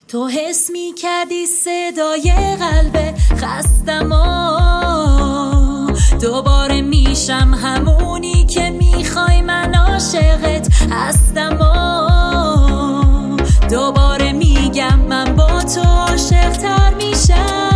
تو حس می کردی صدای قلب خستم و دوباره میشم همونی که میخوای، من عاشقت هستم و دوباره میگم من با تو عاشق تر میشم.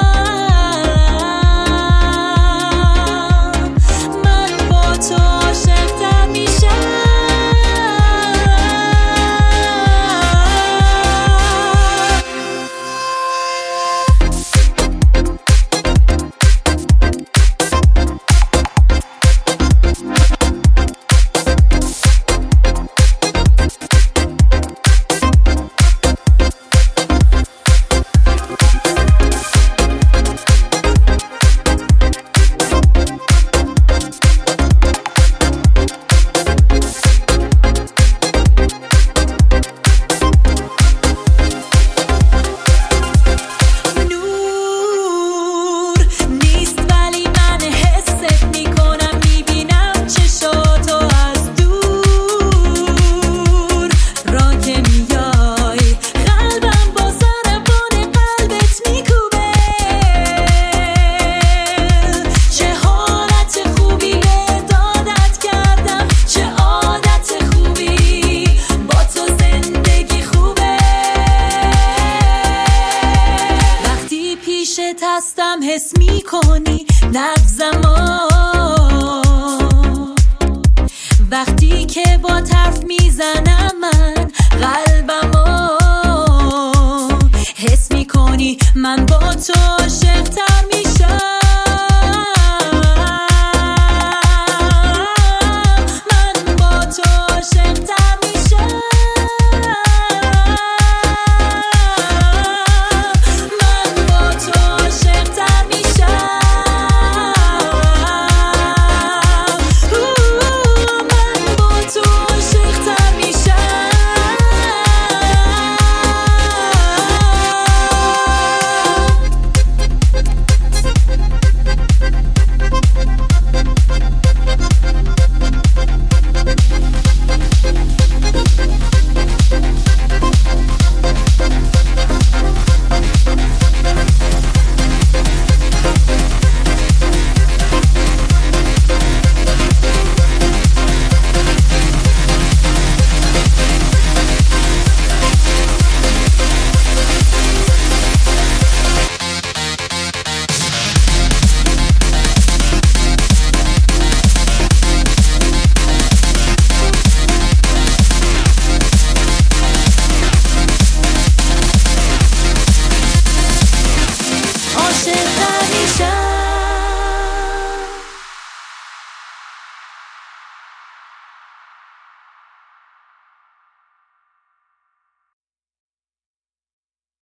هستم حس می کنی نبضم وقتی که با طرف میزنم من